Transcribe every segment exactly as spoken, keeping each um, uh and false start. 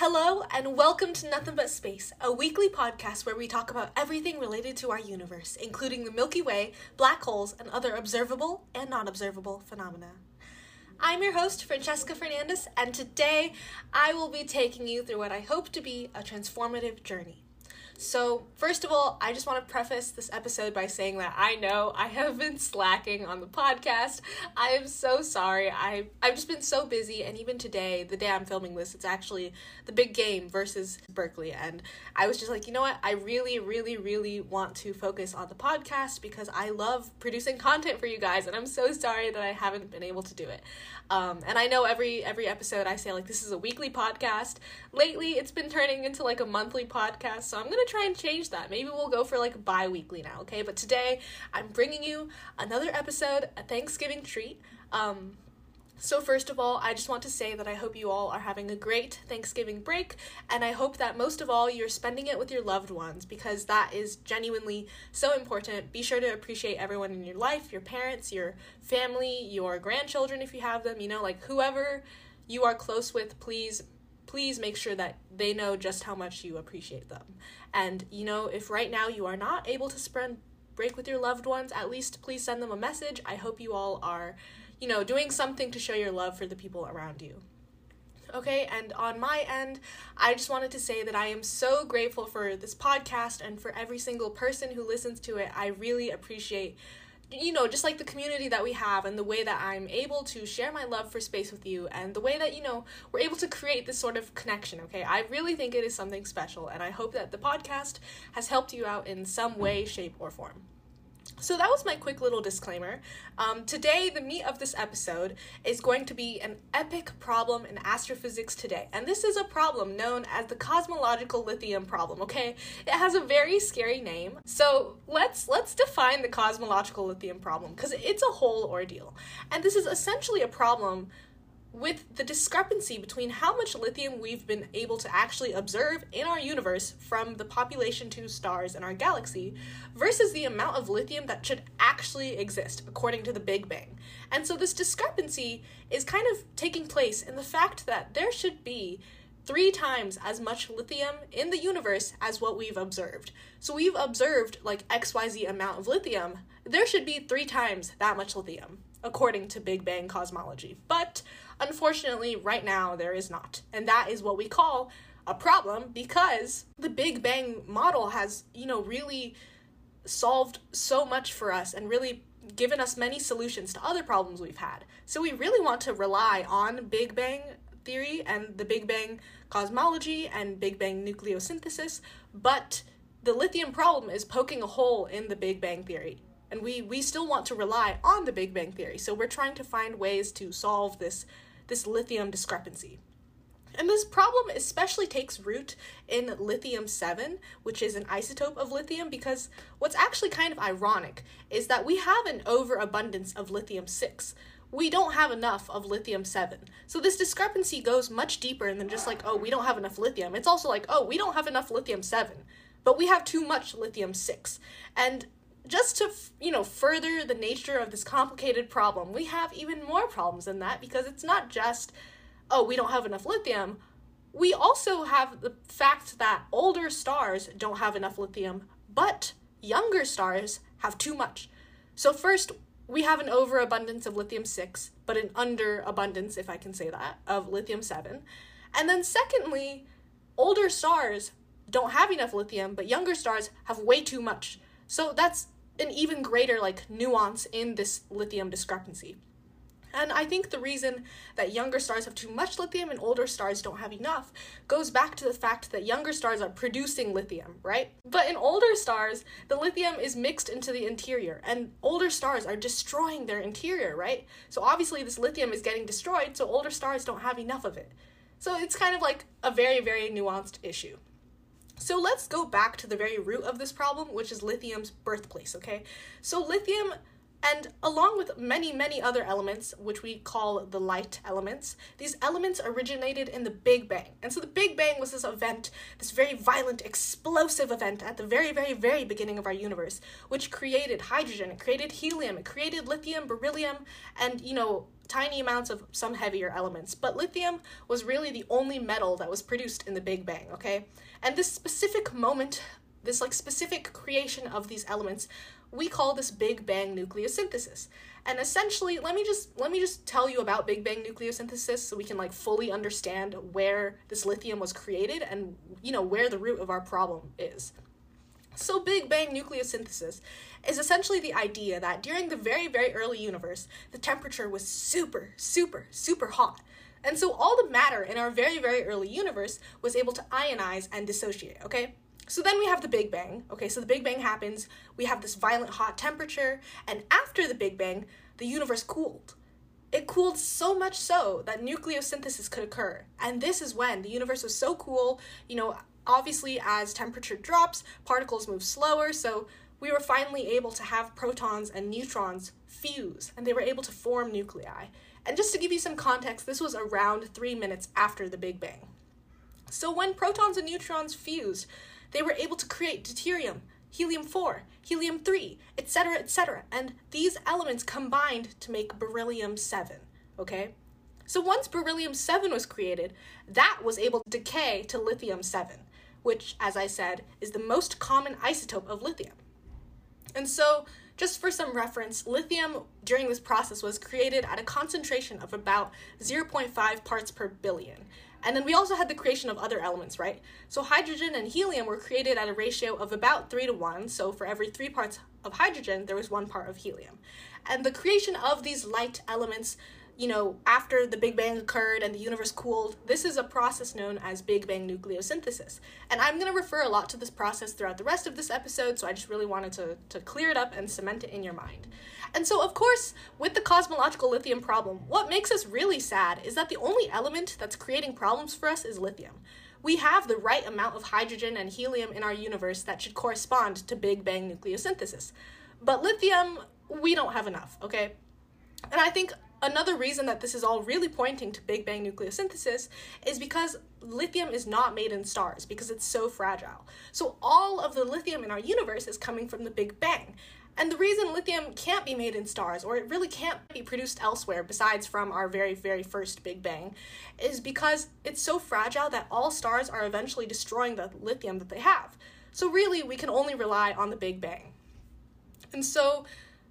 Hello, and welcome to Nothing But Space, a weekly podcast where we talk about everything related to our universe, including the Milky Way, black holes, and other observable and non-observable phenomena. I'm your host, Francesca Fernandez, and today I will be taking you through what I hope to be a transformative journey. So, first of all, I just want to preface this episode by saying that I know I have been slacking on the podcast. I am so sorry. I, I've just been so busy, and even today, the day I'm filming this, it's actually the big game versus Berkeley, and I was just like, you know what, I really, really, really want to focus on the podcast because I love producing content for you guys, and I'm so sorry that I haven't been able to do it. Um, and I know every every episode I say, like, this is a weekly podcast. Lately, it's been turning into, like, a monthly podcast, so I'm going to try and change that. Maybe we'll go for, like, bi-weekly now, okay? But today, I'm bringing you another episode, a Thanksgiving treat. Um, so first of all, I just want to say that I hope you all are having a great Thanksgiving break, and I hope that most of all, you're spending it with your loved ones, because that is genuinely so important. Be sure to appreciate everyone in your life, your parents, your family, your grandchildren if you have them, you know, like, whoever you are close with, please please make sure that they know just how much you appreciate them. And, you know, if right now you are not able to spend break with your loved ones, at least please send them a message. I hope you all are, you know, doing something to show your love for the people around you. Okay, and on my end, I just wanted to say that I am so grateful for this podcast and for every single person who listens to it. I really appreciate, you know, just like the community that we have and the way that I'm able to share my love for space with you and the way that, you know, we're able to create this sort of connection, okay? I really think it is something special, and I hope that the podcast has helped you out in some way, shape, or form. So that was my quick little disclaimer. Um, today, the meat of this episode is going to be an epic problem in astrophysics today. And this is a problem known as the cosmological lithium problem, okay? It has a very scary name. So let's let's define the cosmological lithium problem, because it's a whole ordeal. And this is essentially a problem with the discrepancy between how much lithium we've been able to actually observe in our universe from the population to stars in our galaxy versus the amount of lithium that should actually exist according to the Big Bang. And so this discrepancy is kind of taking place in the fact that there should be three times as much lithium in the universe as what we've observed. So we've observed like X Y Z amount of lithium. There should be three times that much lithium according to Big Bang cosmology. But unfortunately, right now, there is not. And that is what we call a problem, because the Big Bang model has, you know, really solved so much for us and really given us many solutions to other problems we've had. So we really want to rely on Big Bang theory and the Big Bang cosmology and Big Bang nucleosynthesis, but the lithium problem is poking a hole in the Big Bang theory. And we, we still want to rely on the Big Bang theory, so we're trying to find ways to solve this, this lithium discrepancy. And this problem especially takes root in lithium seven, which is an isotope of lithium, because what's actually kind of ironic is that we have an overabundance of lithium six. We don't have enough of lithium seven. So this discrepancy goes much deeper than just like, oh, we don't have enough lithium. It's also like, oh, we don't have enough lithium seven, but we have too much lithium six. And just to, you know, further the nature of this complicated problem, we have even more problems than that, because it's not just, oh, we don't have enough lithium. We also have the fact that older stars don't have enough lithium, but younger stars have too much. So first, we have an overabundance of lithium six, but an underabundance, if I can say that, of lithium seven. And then secondly, older stars don't have enough lithium, but younger stars have way too much. So that's an even greater, like, nuance in this lithium discrepancy. And I think the reason that younger stars have too much lithium and older stars don't have enough goes back to the fact that younger stars are producing lithium, right? But in older stars, the lithium is mixed into the interior, and older stars are destroying their interior, right? So obviously this lithium is getting destroyed, so older stars don't have enough of it. So it's kind of like a very, very nuanced issue. So let's go back to the very root of this problem, which is lithium's birthplace, okay? So lithium And along with many, many other elements, which we call the light elements, these elements originated in the Big Bang. And so the Big Bang was this event, this very violent, explosive event at the very, very, very beginning of our universe, which created hydrogen, it created helium, it created lithium, beryllium, and, you know, tiny amounts of some heavier elements. But lithium was really the only metal that was produced in the Big Bang, okay? And this specific moment, this like specific creation of these elements, we call this Big Bang nucleosynthesis. And essentially, let me just let me just tell you about Big Bang nucleosynthesis so we can like fully understand where this lithium was created and, you know, where the root of our problem is. So Big Bang nucleosynthesis is essentially the idea that during the very, very early universe, the temperature was super, super, super hot. And so all the matter in our very, very early universe was able to ionize and dissociate, okay? So then we have the Big Bang. Okay, so the Big Bang happens, we have this violent hot temperature, and after the Big Bang, the universe cooled. It cooled so much so that nucleosynthesis could occur. And this is when the universe was so cool, you know, obviously as temperature drops, particles move slower, so we were finally able to have protons and neutrons fuse, and they were able to form nuclei. And just to give you some context, this was around three minutes after the Big Bang. So when protons and neutrons fused, they were able to create deuterium, helium four, helium three, et cetera, et cetera. And these elements combined to make beryllium seven, okay? So once beryllium seven was created, that was able to decay to lithium seven, which, as I said, is the most common isotope of lithium. And so, just for some reference, lithium during this process was created at a concentration of about zero point five parts per billion. And then we also had the creation of other elements, right? So hydrogen and helium were created at a ratio of about three to one. So for every three parts of hydrogen, there was one part of helium. And the creation of these light elements, you know, after the Big Bang occurred and the universe cooled, this is a process known as Big Bang nucleosynthesis. And I'm going to refer a lot to this process throughout the rest of this episode, so I just really wanted to, to clear it up and cement it in your mind. And so, of course, with the cosmological lithium problem, what makes us really sad is that the only element that's creating problems for us is lithium. We have the right amount of hydrogen and helium in our universe that should correspond to Big Bang nucleosynthesis. But lithium, we don't have enough, okay? And I think another reason that this is all really pointing to Big Bang nucleosynthesis is because lithium is not made in stars because it's so fragile. So all of the lithium in our universe is coming from the Big Bang. And the reason lithium can't be made in stars, or it really can't be produced elsewhere besides from our very, very first Big Bang, is because it's so fragile that all stars are eventually destroying the lithium that they have. So really, we can only rely on the Big Bang. And so,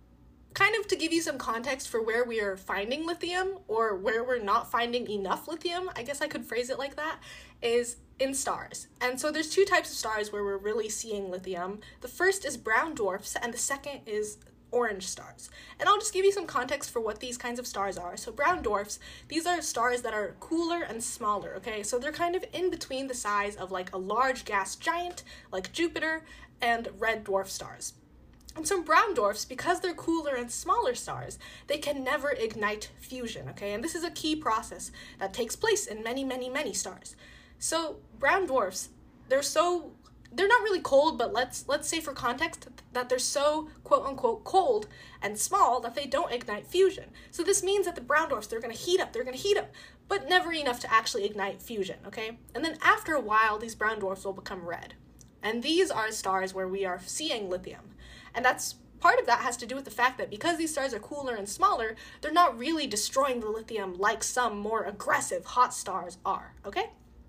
kind of to give you some context for where we are finding lithium, or where we're not finding enough lithium, I guess I could phrase it like that, is in stars. And so there's two types of stars where we're really seeing lithium. The first is brown dwarfs, and the second is orange stars. And I'll just give you some context for what these kinds of stars are. So brown dwarfs, these are stars that are cooler and smaller, okay? So they're kind of in between the size of like a large gas giant, like Jupiter, and red dwarf stars. And so brown dwarfs, because they're cooler and smaller stars, they can never ignite fusion, okay? And this is a key process that takes place in many, many, many stars. So brown dwarfs, they're so, they're not really cold, but let's let's say for context that they're so quote-unquote cold and small that they don't ignite fusion. So this means that the brown dwarfs, they're going to heat up, they're going to heat up, but never enough to actually ignite fusion, okay? And then after a while, these brown dwarfs will become red. And these are stars where we are seeing lithium. And that's part of that has to do with the fact that because these stars are cooler and smaller, they're not really destroying the lithium like some more aggressive hot stars are, okay?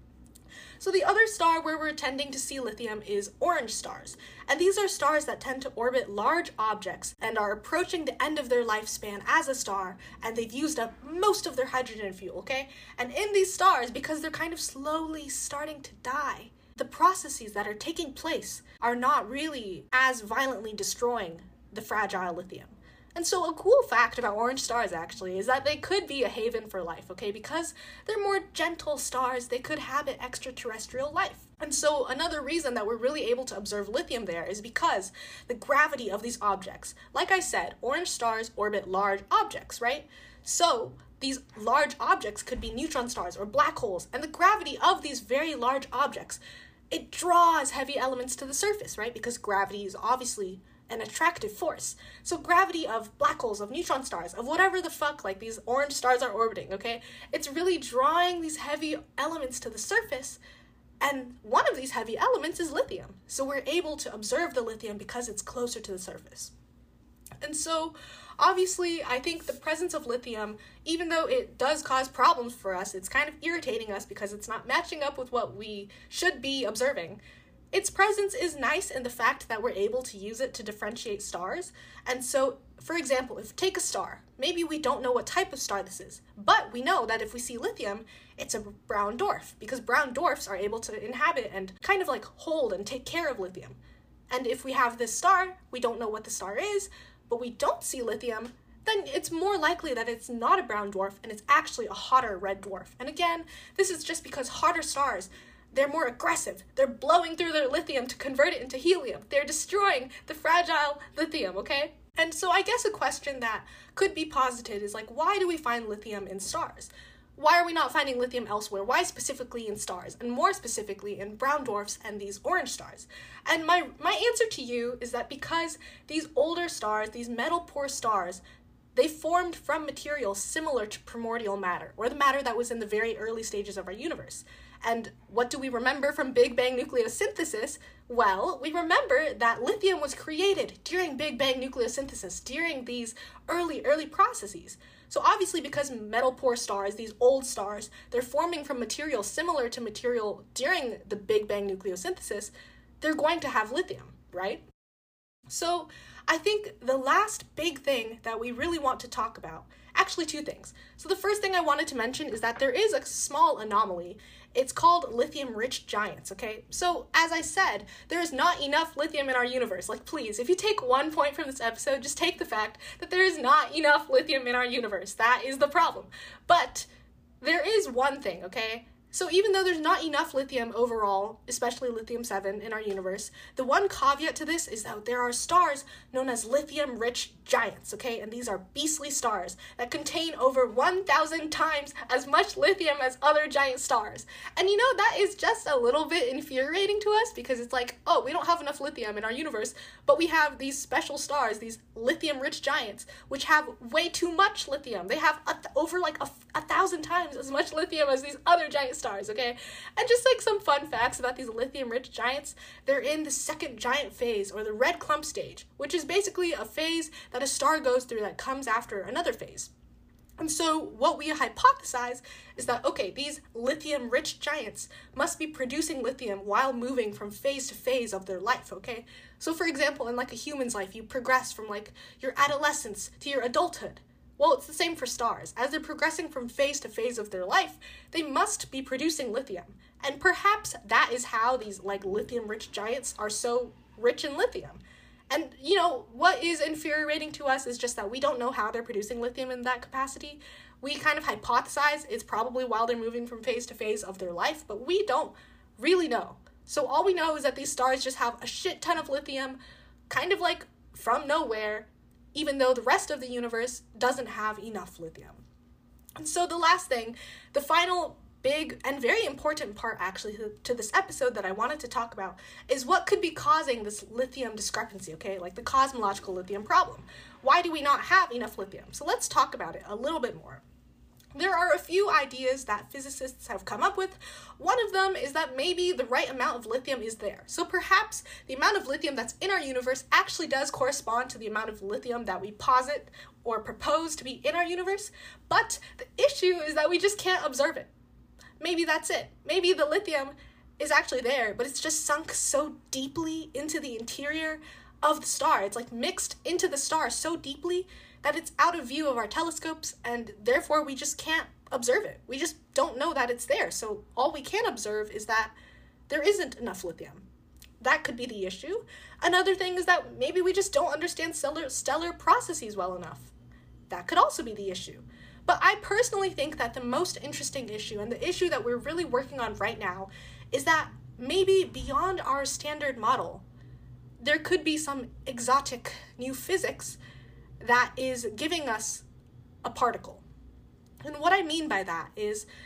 So the other star where we're tending to see lithium is orange stars. And these are stars that tend to orbit large objects and are approaching the end of their lifespan as a star, and they've used up most of their hydrogen fuel, okay? And in these stars, because they're kind of slowly starting to die, the processes that are taking place are not really as violently destroying the fragile lithium. And so a cool fact about orange stars, actually, is that they could be a haven for life, okay? Because they're more gentle stars, they could habit extraterrestrial life. And so another reason that we're really able to observe lithium there is because the gravity of these objects. Like I said, orange stars orbit large objects, right? So these large objects could be neutron stars or black holes, and the gravity of these very large objects, it draws heavy elements to the surface, right? Because gravity is obviously an attractive force. So gravity of black holes, of neutron stars, of whatever the fuck like these orange stars are orbiting, okay? It's really drawing these heavy elements to the surface, and one of these heavy elements is lithium. So we're able to observe the lithium because it's closer to the surface. And so, obviously, I think the presence of lithium, even though it does cause problems for us, it's kind of irritating us because it's not matching up with what we should be observing. Its presence is nice in the fact that we're able to use it to differentiate stars. And so, for example, if take a star, maybe we don't know what type of star this is, but we know that if we see lithium, it's a brown dwarf, because brown dwarfs are able to inhabit and kind of like hold and take care of lithium. And if we have this star, we don't know what the star is, but we don't see lithium, then it's more likely that it's not a brown dwarf and it's actually a hotter red dwarf. And again, this is just because hotter stars, they're more aggressive. They're blowing through their lithium to convert it into helium. They're destroying the fragile lithium, okay? And so I guess a question that could be posited is like, why do we find lithium in stars? Why are we not finding lithium elsewhere? Why specifically in stars? And more specifically in brown dwarfs and these orange stars? And my, my answer to you is that because these older stars, these metal-poor stars, they formed from material similar to primordial matter, or the matter that was in the very early stages of our universe. And what do we remember from Big Bang nucleosynthesis? Well, we remember that lithium was created during Big Bang nucleosynthesis, during these early, early processes. So obviously because metal-poor stars, these old stars, they're forming from material similar to material during the Big Bang nucleosynthesis, they're going to have lithium, right? So I think the last big thing that we really want to talk about, actually two things. So the first thing I wanted to mention is that there is a small anomaly. It's called lithium-rich giants, okay? So as I said, there is not enough lithium in our universe. Like, please, if you take one point from this episode, just take the fact that there is not enough lithium in our universe. That is the problem. But there is one thing, okay? So even though there's not enough lithium overall, especially lithium seven in our universe, the one caveat to this is that there are stars known as lithium-rich giants, okay? And these are beastly stars that contain over one thousand times as much lithium as other giant stars. And you know, that is just a little bit infuriating to us because it's like, oh, we don't have enough lithium in our universe, but we have these special stars, these lithium-rich giants, which have way too much lithium. They have a th- over like a, a thousand times as much lithium as these other giant stars, okay? And just like some fun facts about these lithium-rich giants, they're in the second giant phase, or the red clump stage, which is basically a phase that a star goes through that comes after another phase. And so what we hypothesize is that, okay, these lithium-rich giants must be producing lithium while moving from phase to phase of their life, okay? So for example, in like a human's life, you progress from like your adolescence to your adulthood. Well, it's the same for stars. As they're progressing from phase to phase of their life, they must be producing lithium. And perhaps that is how these like lithium-rich giants are so rich in lithium. And, you know, what is infuriating to us is just that we don't know how they're producing lithium in that capacity. We kind of hypothesize it's probably while they're moving from phase to phase of their life, but we don't really know. So all we know is that these stars just have a shit ton of lithium, kind of like from nowhere, even though the rest of the universe doesn't have enough lithium. And so the last thing, the final big and very important part actually to this episode that I wanted to talk about is what could be causing this lithium discrepancy, okay? Like the cosmological lithium problem. Why do we not have enough lithium? So let's talk about it a little bit more. There are a few ideas that physicists have come up with. One of them is that maybe the right amount of lithium is there. So perhaps the amount of lithium that's in our universe actually does correspond to the amount of lithium that we posit or propose to be in our universe, but the issue is that we just can't observe it. Maybe that's it. Maybe the lithium is actually there, but it's just sunk so deeply into the interior of the star. It's like mixed into the star so deeply that it's out of view of our telescopes, and therefore we just can't observe it. We just don't know that it's there. So all we can observe is that there isn't enough lithium. That could be the issue. Another thing is that maybe we just don't understand stellar, stellar processes well enough. That could also be the issue. But I personally think that the most interesting issue, and the issue that we're really working on right now, is that maybe beyond our standard model, there could be some exotic new physics that is giving us a particle. And what I mean by that is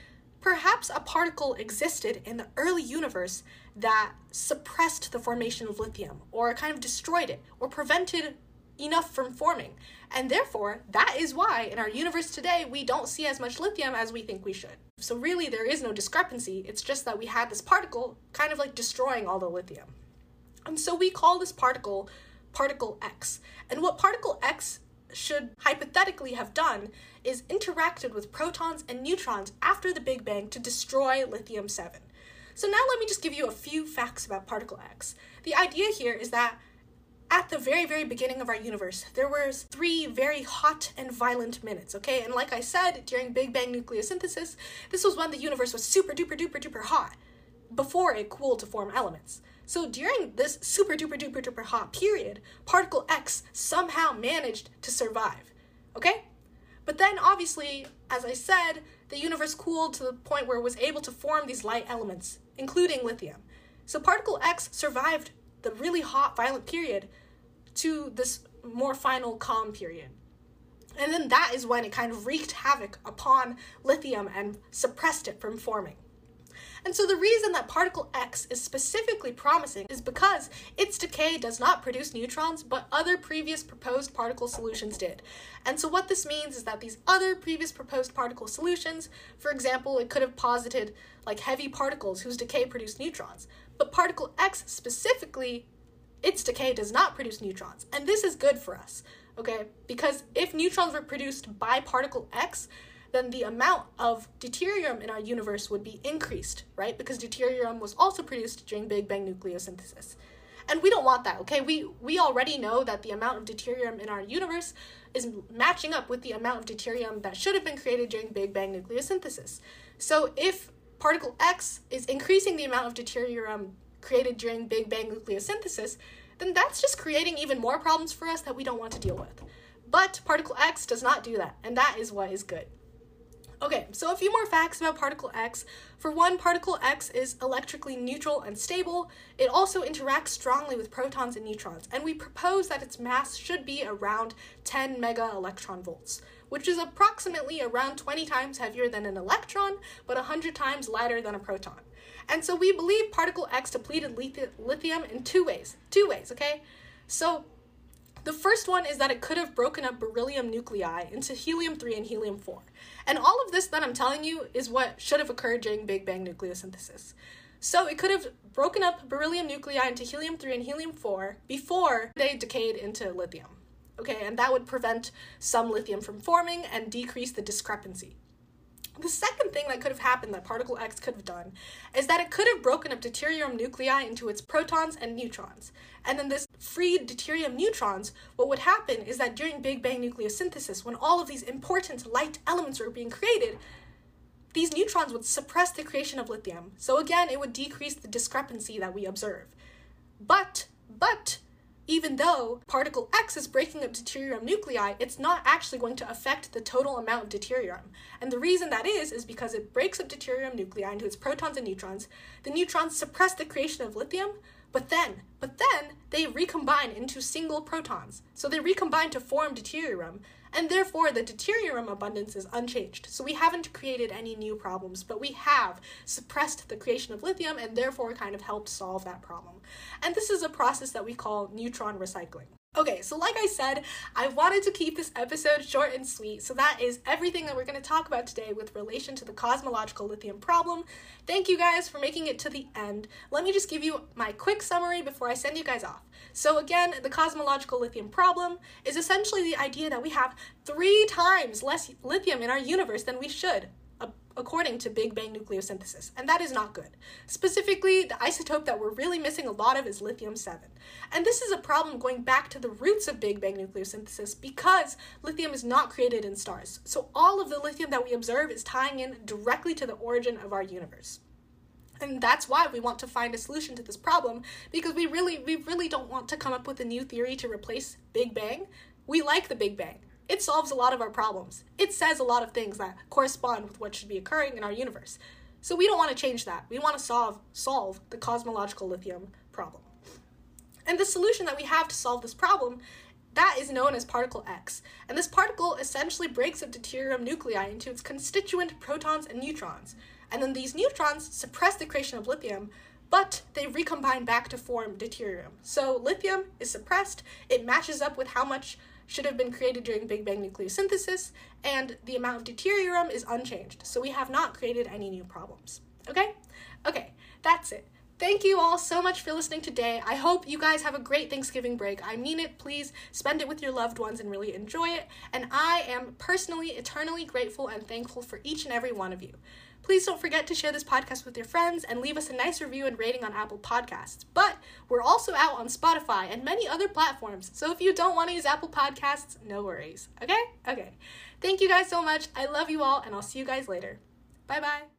perhaps a particle existed in the early universe that suppressed the formation of lithium, or kind of destroyed it, or prevented enough from forming. And therefore, that is why in our universe today, we don't see as much lithium as we think we should. So really, there is no discrepancy. It's just that we had this particle kind of like destroying all the lithium. And so we call this particle particle X. And what particle X should hypothetically have done is interacted with protons and neutrons after the Big Bang to destroy lithium seven. So now let me just give you a few facts about particle X. The idea here is that at the very, very beginning of our universe, there was three very hot and violent minutes, okay? And like I said, during Big Bang nucleosynthesis, this was when the universe was super duper duper duper hot, before it cooled to form elements. So during this super duper duper duper hot period, particle X somehow managed to survive, okay? But then obviously, as I said, the universe cooled to the point where it was able to form these light elements, including lithium. So particle X survived the really hot, violent period to this more final calm period. And then that is when it kind of wreaked havoc upon lithium and suppressed it from forming. And so the reason that particle X is specifically promising is because its decay does not produce neutrons, but other previous proposed particle solutions did. And so what this means is that these other previous proposed particle solutions, for example, it could have posited like heavy particles whose decay produced neutrons. But particle X specifically, its decay does not produce neutrons. And this is good for us, okay? Because if neutrons were produced by particle X, then the amount of deuterium in our universe would be increased, right? Because deuterium was also produced during Big Bang nucleosynthesis. And we don't want that, okay? We we already know that the amount of deuterium in our universe is matching up with the amount of deuterium that should have been created during Big Bang nucleosynthesis. So if particle X is increasing the amount of deuterium created during Big Bang nucleosynthesis, then that's just creating even more problems for us that we don't want to deal with. But particle X does not do that, and that is what is good. Okay, so a few more facts about particle X. For one, particle X is electrically neutral and stable. It also interacts strongly with protons and neutrons, and we propose that its mass should be around ten mega electron volts, which is approximately around twenty times heavier than an electron, but one hundred times lighter than a proton. And so we believe particle X depleted lithium in two ways. Two ways, okay? So the first one is that it could have broken up beryllium nuclei into helium three and helium four. And all of this that I'm telling you is what should have occurred during Big Bang nucleosynthesis. So it could have broken up beryllium nuclei into helium three and helium four before they decayed into lithium. Okay, and that would prevent some lithium from forming and decrease the discrepancy. The second thing that could have happened that particle X could have done is that it could have broken up deuterium nuclei into its protons and neutrons. And then this freed deuterium neutrons, what would happen is that during Big Bang nucleosynthesis, when all of these important light elements were being created, these neutrons would suppress the creation of lithium. So again, it would decrease the discrepancy that we observe. But, but, even though particle X is breaking up deuterium nuclei, it's not actually going to affect the total amount of deuterium. And the reason that is, is because it breaks up deuterium nuclei into its protons and neutrons. The neutrons suppress the creation of lithium, but then, but then they recombine into single protons. So they recombine to form deuterium, and therefore the deuterium abundance is unchanged. So we haven't created any new problems, but we have suppressed the creation of lithium and therefore kind of helped solve that problem. And this is a process that we call neutron recycling. Okay, so like I said, I wanted to keep this episode short and sweet, so that is everything that we're going to talk about today with relation to the cosmological lithium problem. Thank you guys for making it to the end. Let me just give you my quick summary before I send you guys off. So again, the cosmological lithium problem is essentially the idea that we have three times less lithium in our universe than we should, according to Big Bang nucleosynthesis, and that is not good. Specifically, the isotope that we're really missing a lot of is lithium seven. And this is a problem going back to the roots of Big Bang nucleosynthesis because lithium is not created in stars. So all of the lithium that we observe is tying in directly to the origin of our universe. And that's why we want to find a solution to this problem, because we really, we really don't want to come up with a new theory to replace Big Bang. We like the Big Bang. It solves a lot of our problems. It says a lot of things that correspond with what should be occurring in our universe. So we don't want to change that. We want to solve, solve the cosmological lithium problem. And the solution that we have to solve this problem, that is known as particle X. And this particle essentially breaks up deuterium nuclei into its constituent protons and neutrons. And then these neutrons suppress the creation of lithium, but they recombine back to form deuterium. So lithium is suppressed, it matches up with how much should have been created during Big Bang nucleosynthesis, and the amount of deuterium is unchanged. So we have not created any new problems. Okay? Okay, that's it. Thank you all so much for listening today. I hope you guys have a great Thanksgiving break. I mean it. Please spend it with your loved ones and really enjoy it. And I am personally, eternally grateful and thankful for each and every one of you. Please don't forget to share this podcast with your friends and leave us a nice review and rating on Apple Podcasts. But we're also out on Spotify and many other platforms. So if you don't want to use Apple Podcasts, no worries. Okay? Okay. Thank you guys so much. I love you all, and I'll see you guys later. Bye-bye.